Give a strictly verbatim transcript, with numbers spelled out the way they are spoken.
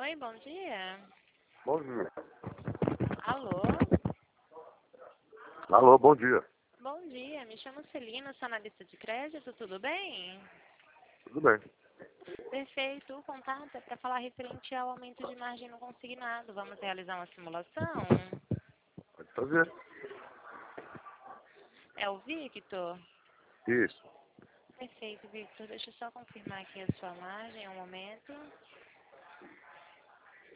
Oi, bom dia. Bom dia. Alô? Alô, bom dia. Bom dia, me chamo Celina, sou analista de crédito, tudo bem? Tudo bem. Perfeito, o contato é para falar referente ao aumento de margem no consignado. Vamos realizar uma simulação? Pode fazer. É o Victor? Isso. Perfeito, Victor. Deixa eu só confirmar aqui a sua margem, um momento.